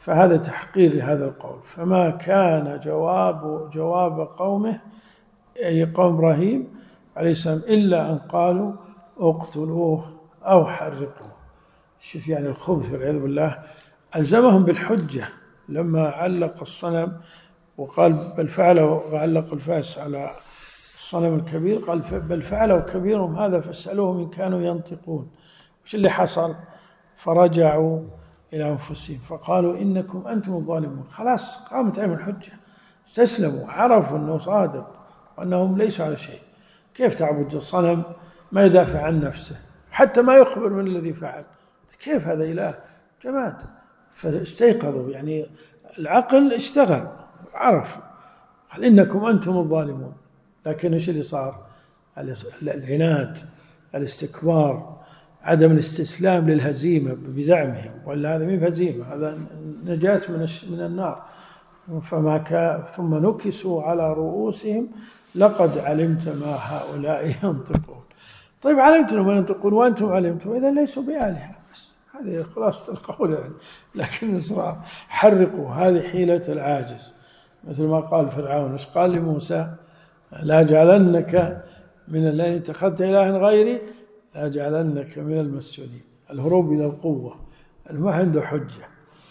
فهذا تحقير لهذا القول. فما كان جواب قومه أي قوم إبراهيم عليه السلام إلا أن قالوا اقتلوه أو حرقوه. شوف يعني الخبث والعياذ بالله، ألزمهم بالحجة لما علق الصنم وقال بل فعله، وعلق الفاس على الصنم الكبير قال بل فعله كبيرهم هذا فاسألوهم إن كانوا ينطقون. وش اللي حصل؟ فرجعوا إلى أنفسهم فقالوا إنكم أنتم الظالمون. خلاص قامت عليهم الحجة، استسلموا، عرفوا أنه صادق وأنهم ليسوا على شيء. كيف تعبد الصنم ما يدافع عن نفسه حتى ما يخبر من الذي فعل؟ كيف هذا إله جماد؟ فاستيقظوا، يعني العقل اشتغل، عرفوا قال إنكم أنتم الظالمون. لكن إيش اللي صار؟ العناد، الاستكبار، عدم الاستسلام للهزيمة بزعمهم، ولا هذا مو هزيمة، هذا نجاة من النار. ثم نكسوا على رؤوسهم لقد علمت ما هؤلاء ينطقون. طيب علمتم ما ينطقون وأنتم علمتم إذا ليسوا بآلهة، بس هذه خلاصة القول يعني. لكن إصرار حرقوا، هذه حيلة العاجز، مثل ما قال فرعون. ايش قال لموسى؟ لا جعلنك من الذين اتخذت إلها غيري لا جعلنك من المسجونين. الهروب إلى القوة، ما عنده حجة.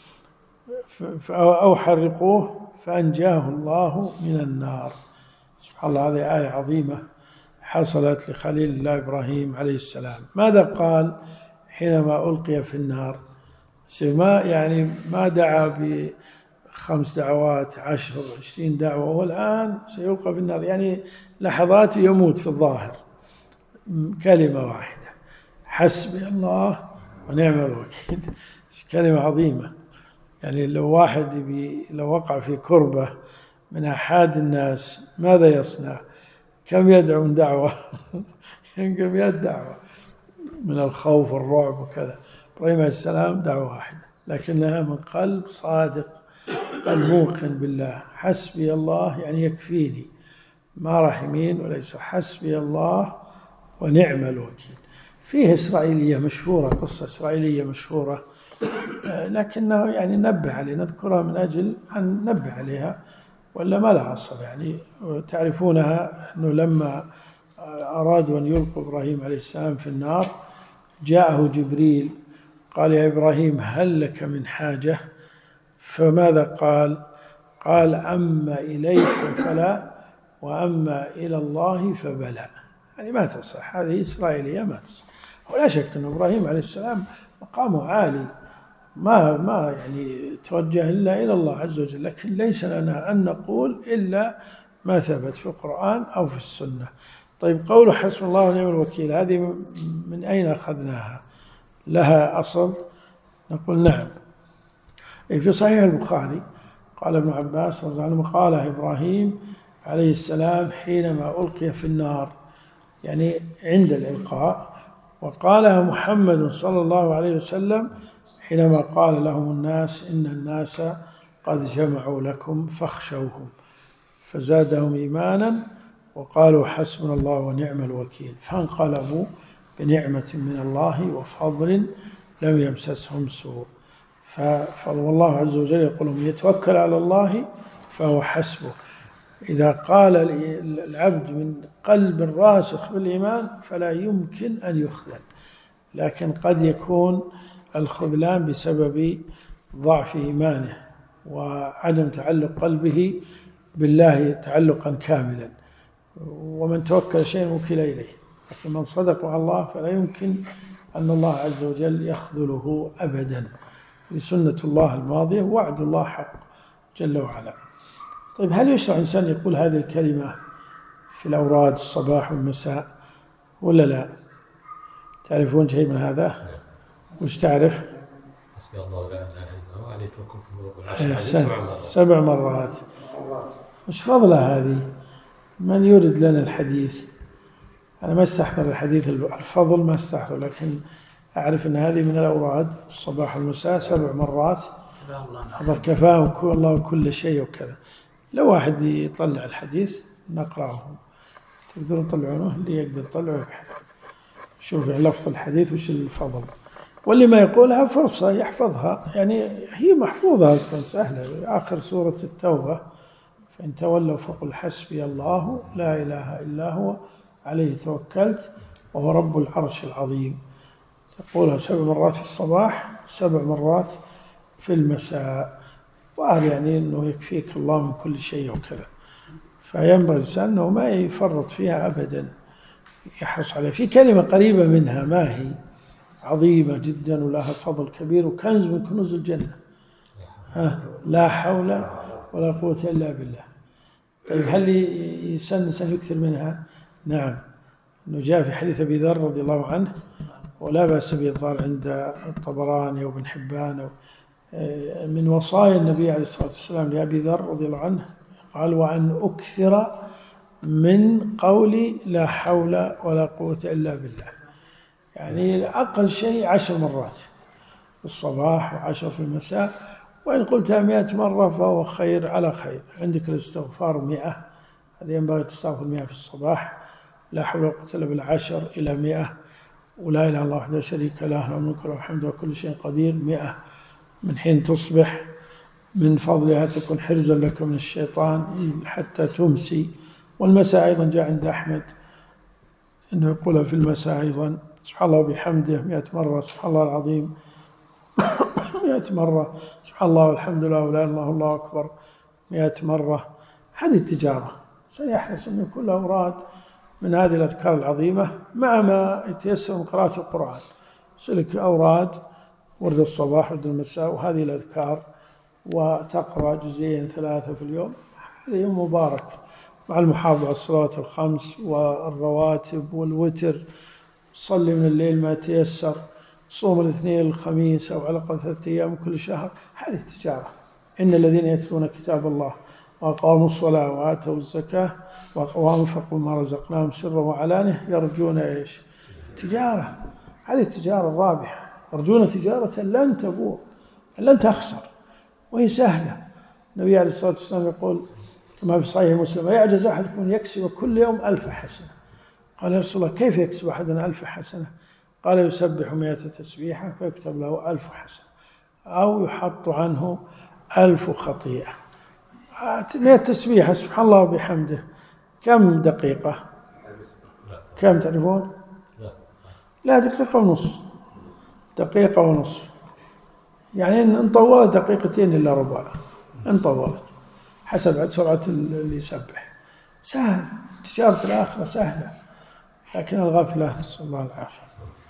أو حرقوه فأنجاه الله من النار. سبحان الله، هذه آية عظيمة حصلت لخليل الله إبراهيم عليه السلام. ماذا قال حينما ألقي في النار؟ ما دعا ب5 دعوات 10 20 دعوة، والآن سيلقى في النار، يعني لحظات يموت في الظاهر. كلمة واحدة، حسبي الله ونعم الوكيل. كلمة عظيمة. يعني لو وقع في كربة من أحد الناس ماذا يصنع؟ كم يدعو من دعوة؟ يمكن 100 دعوة من الخوف والرعب وكذا. إبراهيم عليه السلام دعوة واحدة، لكنها من قلب صادق، قلب موقن بالله. حسبي الله يعني يكفيني، ما راح يمين وليس، حسبي الله ونعم الوكيل. فيه إسرائيلية مشهورة، قصة إسرائيلية مشهورة، لكنه يعني نبه عليه، نذكرها من أجل أن ننبه عليها، ولا ما لها أصل. يعني تعرفونها أنه لما أرادوا أن يلقوا إبراهيم عليه السلام في النار جاءه جبريل قال يا إبراهيم هل لك من حاجة؟ فماذا قال؟ قال أما إليك فلا وأما إلى الله فبلى. يعني ما تصح، هذه إسرائيلية ما تصح. ولا شك أن إبراهيم عليه السلام مقامه عالي، ما يعني توجه إلا إلى الله عز وجل، لكن ليس لنا أن نقول إلا ما ثبت في القرآن أو في السنة. طيب قوله حسب الله ونعم الوكيل، هذه من أين أخذناها؟ لها أصل؟ نقول نعم. في صحيح البخاري قال ابن عباس رضي الله عنه قال إبراهيم عليه السلام حينما ألقي في النار، يعني عند الإلقاء، وقالها محمد صلى الله عليه وسلم حينما قال لهم الناس إن الناس قد جمعوا لكم فاخشوهم، فزادهم إيمانا وقالوا حسبنا الله ونعم الوكيل، فانقلبوا بنعمة من الله وفضل لم يمسسهم سوء. فالله عز وجل يقول من يتوكل على الله فهو حسبه. إذا قال العبد من قلب راسخ بالإيمان فلا يمكن أن يخذل، لكن قد يكون الخذلان بسبب ضعف إيمانه وعدم تعلق قلبه بالله تعلقا كاملا. ومن توكل شيء وكل إليه، لكن من صدق مع الله فلا يمكن أن الله عز وجل يخذله أبدا، لسنة الله الماضية، وعد الله حق جل وعلا. طيب هل يشرع إنسان يقول هذه الكلمة في الأوراد الصباح والمساء ولا لا؟ تعرفون شيء من هذا؟ وش تعرف؟ حسبي الله لا إله إلا هو عليه توكلت 7 مرات. وش فضلها هذه؟ من يورد لنا الحديث؟ أنا ما استحضر الحديث الفضل، ما استحضر، لكن أعرف أن هذه من الأوراد الصباح والمساء 7 مرات. حضر كفاه الله كل شيء وكذا. لو واحد يطلع الحديث نقرأه، تقدرون تطلعونه، اللي يقدر يطلعه يبحث شوف لفظ الحديث وش الفضل. واللي ما يقولها فرصة يحفظها، يعني هي محفوظة أصلا سهلة، آخر سورة التوبة: فإن تولوا فقل حسبي الله لا إله إلا هو عليه توكلت وهو رب العرش العظيم. تقولها 7 مرات في الصباح، 7 مرات في المساء. ظاهر يعني أنه يكفيك الله من كل شيء وكذا، فينبغي الإنسان أنه ما يفرط فيها أبدا، يحرص عليها. في كلمة قريبة منها ما هي عظيمة جدا ولها فضل كبير وكنز من كنوز الجنة: لا حول ولا قوة إلا بالله. طيب هل يسن يكثر منها؟ نعم، أنه جاء في حديث أبي ذر رضي الله عنه، ولا بأس به الظاهر عند الطبراني وابن حبان، من وصايا النبي عليه الصلاة والسلام لأبي ذر رضي الله عنه قال: وأن أكثر من قول لا حول ولا قوة إلا بالله. يعني أقل شيء 10 مرات في الصباح و10 في المساء، وإن قلتها 100 مرة فهو خير على خير. عندك الاستغفار 100، هذا ينبغي تستغفر 100 في الصباح، لا حول ولا قوة إلا بالله 10 إلى 100، ولا إله إلا الله وحده لا شريك له له الملك وله الحمد وكل شيء قدير 100 من حين تصبح، من فضلها تكون حرزا لك من الشيطان حتى تمسي. والمساء أيضا جاء عند أحمد أنه يقولها في المساء أيضا: سبحان الله وبحمده 100 مرة، سبحان الله العظيم 100 مرة، سبحان الله والحمد لله ولا إله إلا الله الله أكبر 100 مرة. هذه التجارة، سيحرص أن يكون له أوراد من هذه الأذكار العظيمة مع ما يتيسر من قراءة القرآن. سلك أوراد ورد الصباح ورد المساء وهذه الأذكار، وتقرأ 2 3 في اليوم. هذا يوم مبارك، مع المحافظة على الصلوات الخمس والرواتب والوتر. صلي من الليل ما تيسر، صوم الاثنين الخميس أو على الأقل 3 أيام كل شهر. هذه التجارة. إن الذين يتلون كتاب الله وأقاموا الصلاة وآتوا الزكاة وأنفقوا ما رزقناهم سرا وعلانية يرجون إيش؟ تجارة. هذه التجارة الرابحة، يرجون تجارة لن تبور، لن تخسر، وهي سهلة. النبي عليه الصلاة والسلام يقول كما في صحيح مسلم: يعجز أحدكم أن يكسب كل يوم 1000 حسنة. قال: يا رسول الله كيف يكسب أحدنا 1000 حسنة؟ قال: يسبح 100 تسبيحة فيكتب له 1000 حسنة، أو يحط عنه 1000 خطيئة. 100 تسبيحة سبحان الله وبحمده كم دقيقة؟ كم تعرفون؟ لا، دقيقة ونص، دقيقة ونصف. يعني إن طولت 2 دقيقتين إلا ربع، إن طولت حسب سرعة اللي يسبح. سهل، تجارة الآخرة سهلة، لكن الغفلة نسأل الله العافية.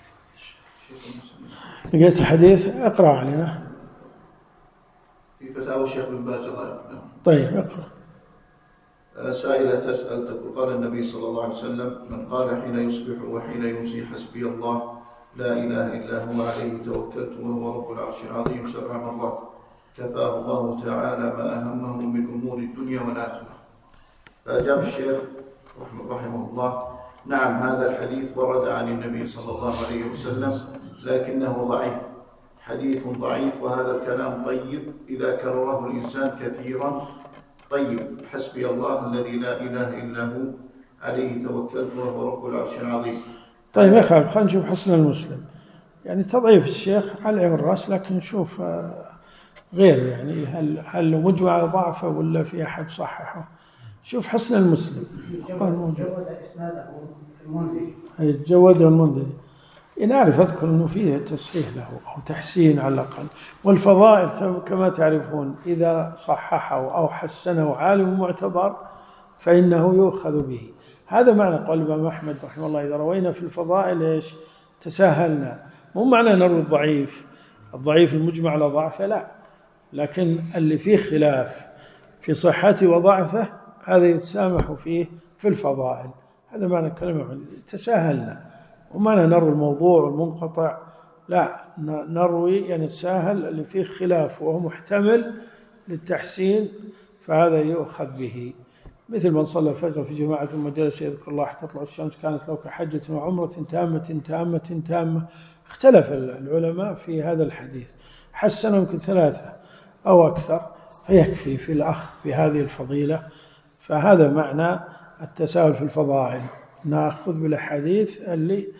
لقيت الحديث؟ اقرأ علينا. في فتاوى الشيخ بن باز الله يرحمه. طيب اقرأ. سائلة تسأل تقول: قال النبي صلى الله عليه وسلم: من قال حين يصبح وحين يمسي حسبي الله لا إله إلا هو عليه توكلت وهو رب العرش العظيم 7 مرات كفاه الله تعالى ما أهمه من أمور الدنيا والآخرة. فأجاب الشيخ رحمه الله: نعم، هذا الحديث ورد عن النبي صلى الله عليه وسلم لكنه ضعيف، حديث ضعيف، وهذا الكلام طيب إذا كرره الإنسان كثيرا. طيب، حسبي الله الذي لا إله إلا هو عليه توكلت وهو رب العرش العظيم. طيب يا أخي، خلينا نشوف حسن المسلم. يعني تضعيف الشيخ على العين والرأس، لكن نشوف غير، يعني هل مجمع على ضعفه ولا في أحد صححه. شوف حسن المسلم. جود إسناده المنذري. جود المنذري. نعرف أذكر أنه فيه تصحيح له أو تحسين على الأقل. والفضائل كما تعرفون إذا صححه أو حسنه عالم معتبر فإنه يؤخذ به. هذا معنى قول الإمام أحمد رحمه الله: إذا روينا في الفضائل إيش؟ تساهلنا. مو معنى نروي الضعيف المجمع على ضعفه، لا، لكن اللي فيه خلاف في صحته وضعفه هذا يتسامح فيه في الفضائل. هذا معنى كلمة تساهلنا، ومعنى نروي الموضوع والمنقطع، لا، نروي يعني تساهل اللي فيه خلاف وهو محتمل للتحسين، فهذا يؤخذ به. مثل من صلى الفجر في جماعة ثم جلس يذكر الله حتى تطلع الشمس كانت له كحجة وعمرة تامة. اختلف العلماء في هذا الحديث، حسنه يمكن 3 أو أكثر، فيكفي في الأخذ بهذه الفضيلة. فهذا معنى التساهل في الفضائل، نأخذ بالأحاديث اللي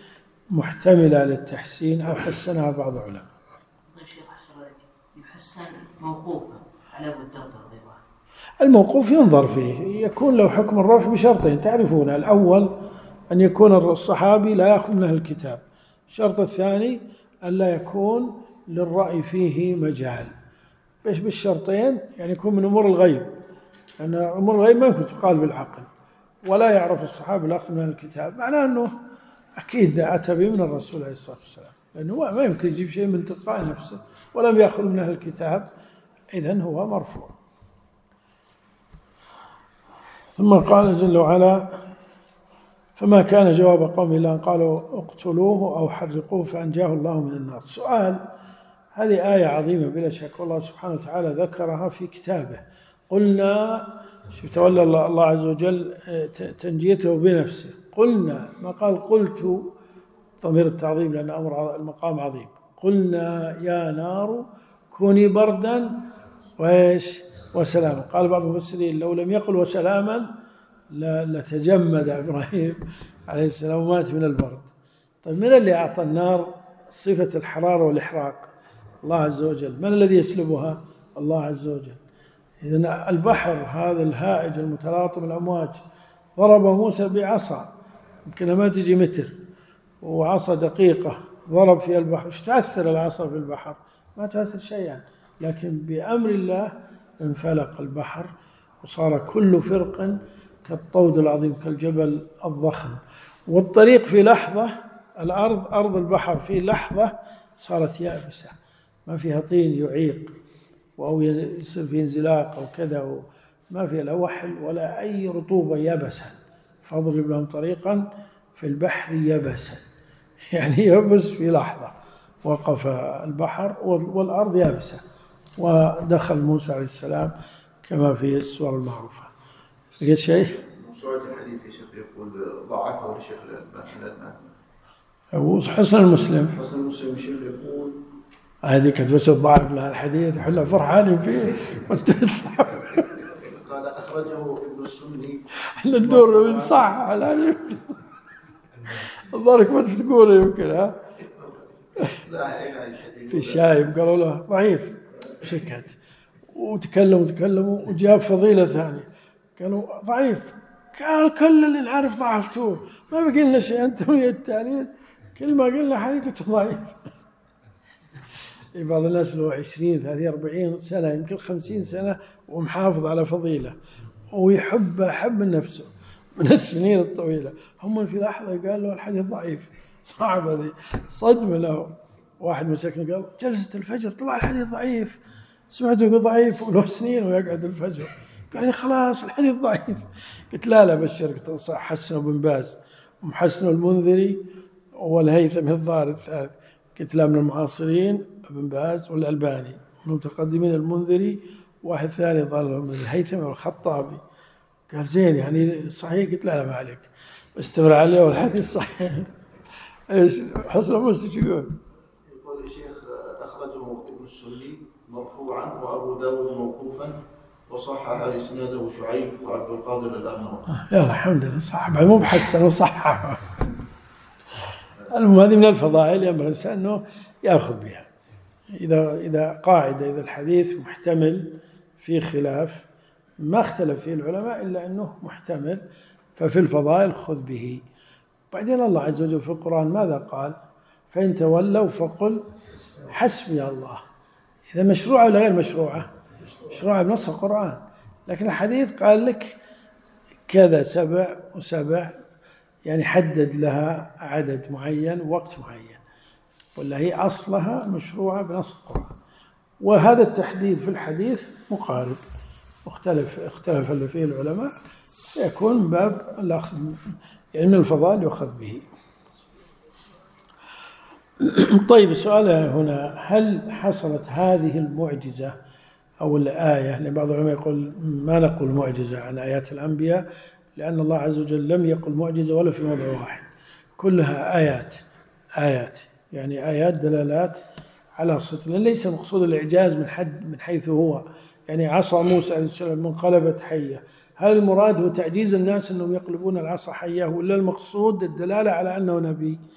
محتملة للتحسين أو حسنها بعض العلماء. الشيخ أحسن عليك، يحسن موقوفا على أبو الدرداء رضي الله عنه. الموقوف ينظر فيه، يكون له حكم الرفع بشرطين تعرفون، الأول أن يكون الصحابي لا يأخذ منه الكتاب، الشرط الثاني أن لا يكون للرأي فيه مجال. بالشرطين يعني يكون من أمور الغيب، لأن أمور الغيب ما يمكن تقال بالعقل، ولا يعرف الصحابي الأخذ من الكتاب، معناه أنه أكيد أتى به من الرسول عليه الصلاة والسلام، لأنه ما يمكن يجيب شيء من تلقاء نفسه ولم يأخذ منه الكتاب، إذن هو مرفوع. ثم قال جل وعلا: فما كان جواب قومه إلا أن قالوا اقتلوه أو حرقوه فأنجاه الله من النار. سؤال، هذه آية عظيمة بلا شك، والله سبحانه وتعالى ذكرها في كتابه. قلنا، شوف تولى الله عز وجل تنجيته بنفسه، قلنا، ما قال قلت ضمير التعظيم لأن أمر المقام عظيم. قلنا يا نار كوني بردا وسلاما. قال بعض المفسرين لو لم يقل وسلاما لتجمد إبراهيم عليه السلام ومات من البرد. طيب من اللي أعطى النار صفة الحرارة والإحراق؟ الله عز وجل. من الذي يسلبها؟ الله عز وجل. إذن البحر هذا الهائج المتلاطم الأمواج ضرب موسى بعصا يمكن ما تجي متر، وعصا دقيقة ضرب في البحر. ايش تأثر العصا في البحر؟ ما تأثر شيئا، لكن بأمر الله انفلق البحر وصار كل فرق كالطود العظيم كالجبل الضخم. والطريق في لحظة، الأرض أرض البحر في لحظة صارت يابسة، ما فيها طين يعيق أو يصير في انزلاق أو كذا، ما فيها لا وحل ولا أي رطوبة، يبسا. فاضرب لهم طريقا في البحر يبسا، يعني يبس في لحظة، وقف البحر والأرض يابسة، ودخل موسى عليه السلام كما في السور المعروفة. لقيت شيء؟ سؤال الحديث يا شيخ يقول ضعفه الشيخ الألباني. حسن المسلم. حسن المسلم الشيخ يقول هذه كتبت الضعف لها الحديث احنا فرحانين فيه قال أخرجه ابن السني. احنا الدور من صح على الظاهرك ما تقول يمكن ها. لا في شايب قالوا له ضعيف، سكت وتكلموا وجاب فضيلة ثانية قالوا ضعيف، قال كل اللي نعرف ضعفتوه، ما بقي لنا شيء أنتم يا التالين، كل ما قلنا حقيقة ضعيف. بعض الناس له 20 30 40 سنة يمكن 50 سنة ومحافظ على فضيلة ويحب من نفسه من السنين الطويلة، هم في لحظة قال له الحديث ضعيف. صعب هذه صدمة له. واحد مسكني قال جلسة الفجر طلع الحديث ضعيف، سمعته يقول ضعيف وله سنين ويقعد الفجر، قال لي خلاص الحديث ضعيف. قلت لا بشرك، حسنه بن باز ومحسنه المنذري والهيثمي الظاهر الثالث. قلت لا من المعاصرين ابن باز والألباني، من المتقدمين المنذري، واحد ثاني ظل الهيثمي والخطابي. قال زين يعني صحيح؟ قلت لا ما عليك استمر عليه والحديث صحيح. ايش حسن مسلم يقول؟ يقول الشيخ أخرجه ابن السني مرفوعا وأبو داود موقوفا وصحح إسناده شعيب وعبد القادر الأرناؤوطي. يا الحمد لله صح، مو بحسن وصحح. المهم هذه من الفضائل ينبغي الإنسان أنه يأخذ بها. إذا قاعدة، إذا الحديث محتمل في خلاف ما اختلف فيه العلماء إلا أنه محتمل، ففي الفضائل خذ به. بعدين الله عز وجل في القرآن ماذا قال؟ فإن تولوا فقل حسبي الله. إذا مشروعة ولا غير مشروعة؟ مشروعة بنص القرآن، لكن الحديث قال لك كذا 7 و7، يعني حدد لها عدد معين وقت معين، ولا هي أصلها مشروعة بنص القرآن. وهذا التحديد في الحديث مقارب، اختلف اللي فيه العلماء، يكون من باب الأخذ يعني من الفضائل يؤخذ به. طيب السؤال هنا، هل حصلت هذه المعجزة أو الآية؟ لأن بعض العلماء يقول ما نقول معجزة عن آيات الأنبياء، لأن الله عز وجل لم يقل معجزة ولا في موضع واحد، كلها آيات يعني آيات دلالات على صدق، ليس مقصود الإعجاز من حيث هو، يعني عصا موسى عليه السلام منقلبت حية، هل المراد هو تعجيز الناس أنهم يقلبون العصا حية، ولا المقصود الدلالة على أنه نبي؟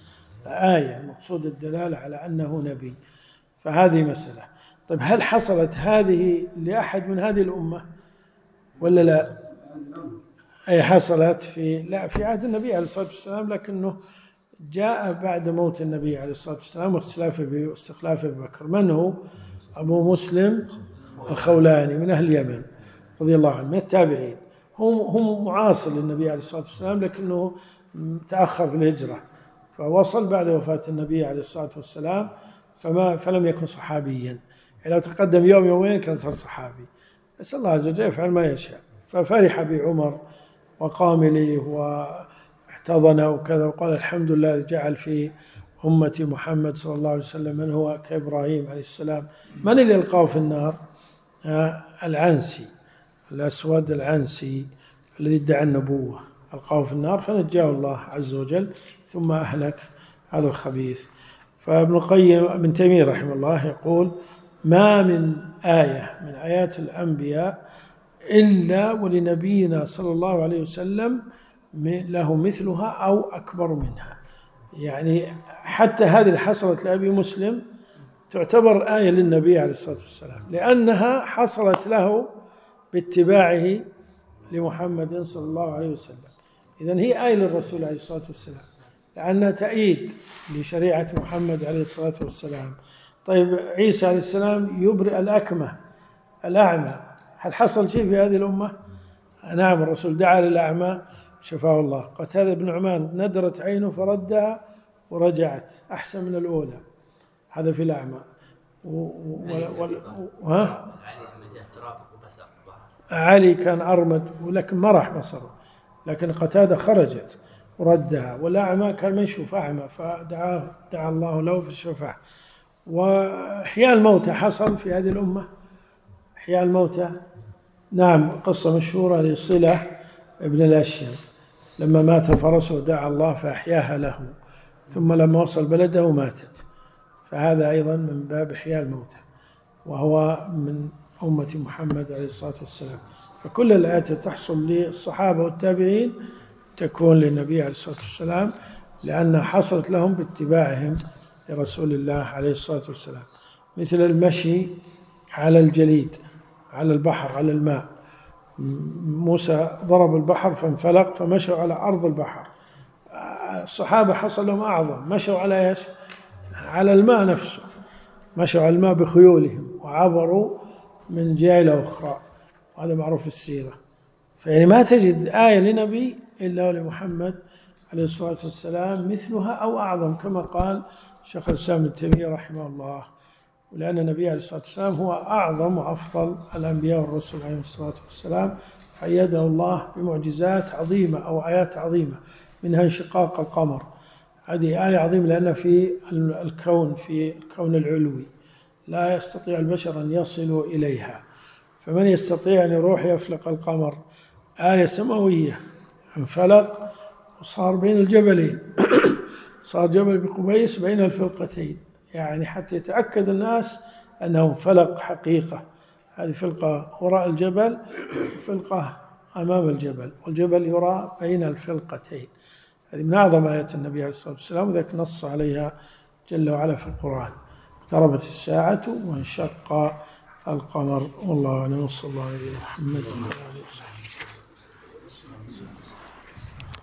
آية المقصود الدلالة على أنه نبي، فهذه مسألة. طيب هل حصلت هذه لأحد من هذه الأمة ولا لا؟ أي حصلت في عهد النبي عليه الصلاة والسلام، لكنه جاء بعد موت النبي عليه الصلاة والسلام واستخلافه ببكر. من هو؟ أبو مسلم الخولاني من أهل اليمن رضي الله عنه، من التابعين، هم معاصر للنبي عليه الصلاة والسلام، لكنه تأخر في الهجرة فوصل بعد وفاة النبي عليه الصلاة والسلام، فلم يكن صحابيا. يعني لو تقدم يوم يومين كان صار صحابي، بس الله عز وجل يفعل ما يشاء. ففرح بعمر وقام إليه واحتضن وكذا وقال الحمد لله جعل في أمة محمد صلى الله عليه وسلم من هو كإبراهيم عليه السلام. من اللي ألقاه في النار؟ العنسي، الأسود العنسي الذي ادعى النبوة، ألقاه في النار فنجاه الله عز وجل ثم أهلك هذا الخبيث. فابن القيم ابن تيمية رحمه الله يقول ما من آية من آيات الأنبياء إلا ولنبينا صلى الله عليه وسلم له مثلها أو أكبر منها. يعني حتى هذه اللي حصلت لأبي مسلم تعتبر آية للنبي عليه الصلاة والسلام، لأنها حصلت له باتباعه لمحمد صلى الله عليه وسلم. إذن هي آية للرسول عليه الصلاة والسلام لأنها تأييد لشريعة محمد عليه الصلاة والسلام. طيب عيسى عليه السلام يبرئ الأكمة الأعمى، هل حصل شيء في هذه الأمة؟ نعم، الرسول دعا للأعمى شفاه الله. قتادة بن نعمان ندرت عينه فردها ورجعت أحسن من الأولى، هذا في الأعمى. علي كان أرمد ولكن ما راح بصره، لكن قتادة خرجت وردها، والأعمى كان ما يشوف أعمى فدعا الله له فشفاه. وإحياء الموتى حصل في هذه الأمة، إحياء الموتى نعم، قصة مشهورة لصلة ابن الأشيم لما مات فرسه دعا الله فأحياها له، ثم لما وصل بلده ماتت، فهذا أيضا من باب إحياء الموتى، وهو من أمة محمد عليه الصلاة والسلام. فكل الآيات تحصل للصحابة والتابعين تكون للنبي عليه الصلاة والسلام، لأنها حصلت لهم باتباعهم لرسول الله عليه الصلاة والسلام. مثل المشي على الجليد، على البحر، على الماء. موسى ضرب البحر فانفلق فمشوا على أرض البحر. الصحابة حصل لهم أعظم، مشوا على إيش؟ على الماء نفسه، مشوا على الماء بخيولهم وعبروا من جهة إلى أخرى، وهذا معروف في السيرة. فيعني ما تجد آية لنبي إلا ولمحمد عليه الصلاة والسلام مثلها أو أعظم، كما قال شيخ الإسلام ابن تيمية رحمه الله. ولأن النبي عليه الصلاة والسلام هو أعظم وأفضل الأنبياء والرسل عليه الصلاة والسلام، أيده الله بمعجزات عظيمة أو آيات عظيمة، منها انشقاق القمر، هذه آية عظيمة لأن في الكون العلوي لا يستطيع البشر أن يصلوا إليها، فمن يستطيع أن يروح يفلق القمر؟ آية سماوية، انفلق وصار بين الجبلين صار جبل بقبيس بين الفلقتين، يعني حتى يتأكد الناس أنه انفلق حقيقة. هذه فلقة وراء الجبل وفلقة أمام الجبل، والجبل يرى بين الفلقتين. هذه من أعظم آيات النبي عليه الصلاة والسلام، وذلك نص عليها جل وعلا في القرآن. اقتربت الساعة وانشق القمر. والله أعلم، وصلى الله على محمد وعلى آله وصحبه.